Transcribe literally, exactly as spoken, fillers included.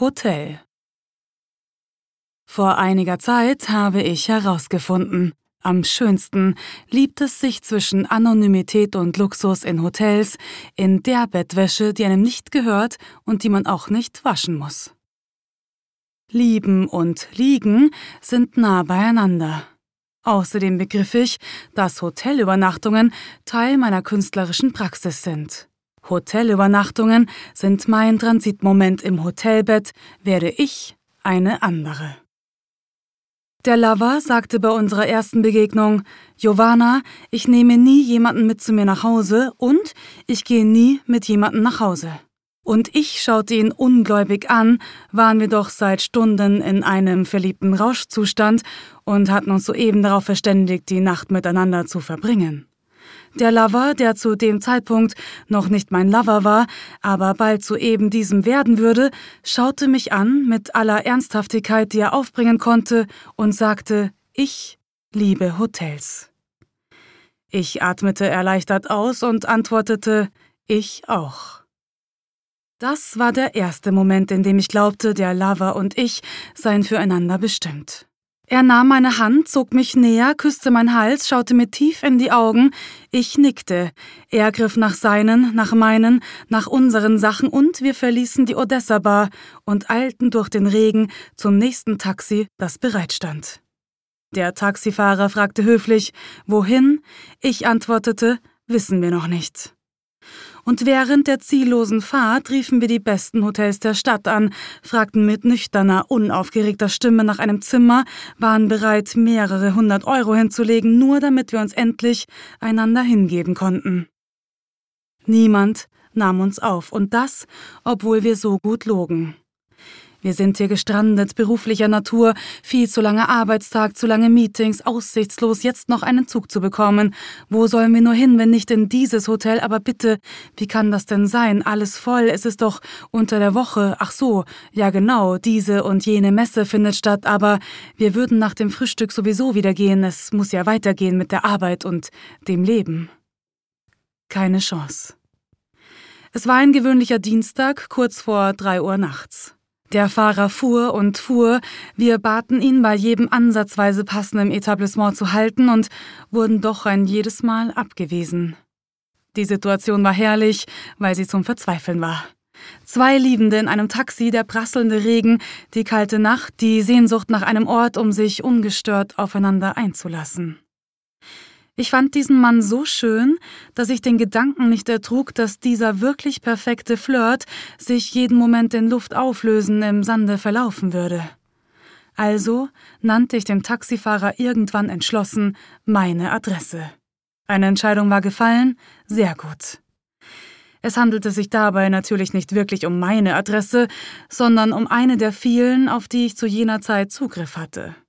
Hotel. Vor einiger Zeit habe ich herausgefunden, am schönsten liebt es sich zwischen Anonymität und Luxus in Hotels, in der Bettwäsche, die einem nicht gehört und die man auch nicht waschen muss. Lieben und Liegen sind nah beieinander. Außerdem begriff ich, dass Hotelübernachtungen Teil meiner künstlerischen Praxis sind. Hotelübernachtungen sind mein Transitmoment im Hotelbett, werde ich eine andere. Der Lover sagte bei unserer ersten Begegnung: Giovanna, ich nehme nie jemanden mit zu mir nach Hause und ich gehe nie mit jemandem nach Hause. Und ich schaute ihn ungläubig an, waren wir doch seit Stunden in einem verliebten Rauschzustand und hatten uns soeben darauf verständigt, die Nacht miteinander zu verbringen. Der Lover, der zu dem Zeitpunkt noch nicht mein Lover war, aber bald zu eben diesem werden würde, schaute mich an mit aller Ernsthaftigkeit, die er aufbringen konnte, und sagte: Ich liebe Hotels. Ich atmete erleichtert aus und antwortete: Ich auch. Das war der erste Moment, in dem ich glaubte, der Lover und ich seien füreinander bestimmt. Er nahm meine Hand, zog mich näher, küsste meinen Hals, schaute mir tief in die Augen. Ich nickte. Er griff nach seinen, nach meinen, nach unseren Sachen und wir verließen die Odessa-Bar und eilten durch den Regen zum nächsten Taxi, das bereitstand. Der Taxifahrer fragte höflich: Wohin? Ich antwortete: Wissen wir noch nicht. Und während der ziellosen Fahrt riefen wir die besten Hotels der Stadt an, fragten mit nüchterner, unaufgeregter Stimme nach einem Zimmer, waren bereit, mehrere hundert Euro hinzulegen, nur damit wir uns endlich einander hingeben konnten. Niemand nahm uns auf, und das, obwohl wir so gut logen. Wir sind hier gestrandet, beruflicher Natur, viel zu langer Arbeitstag, zu lange Meetings, aussichtslos, jetzt noch einen Zug zu bekommen. Wo sollen wir nur hin, wenn nicht in dieses Hotel? Aber bitte, wie kann das denn sein? Alles voll, es ist doch unter der Woche. Ach so, ja genau, diese und jene Messe findet statt, aber wir würden nach dem Frühstück sowieso wieder gehen. Es muss ja weitergehen mit der Arbeit und dem Leben. Keine Chance. Es war ein gewöhnlicher Dienstag, kurz vor drei Uhr nachts. Der Fahrer fuhr und fuhr, wir baten ihn, bei jedem ansatzweise passenden Etablissement zu halten und wurden doch ein jedes Mal abgewiesen. Die Situation war herrlich, weil sie zum Verzweifeln war. Zwei Liebende in einem Taxi, der prasselnde Regen, die kalte Nacht, die Sehnsucht nach einem Ort, um sich ungestört aufeinander einzulassen. Ich fand diesen Mann so schön, dass ich den Gedanken nicht ertrug, dass dieser wirklich perfekte Flirt sich jeden Moment in Luft auflösen, im Sande verlaufen würde. Also nannte ich dem Taxifahrer irgendwann entschlossen meine Adresse. Eine Entscheidung war gefallen, sehr gut. Es handelte sich dabei natürlich nicht wirklich um meine Adresse, sondern um eine der vielen, auf die ich zu jener Zeit Zugriff hatte.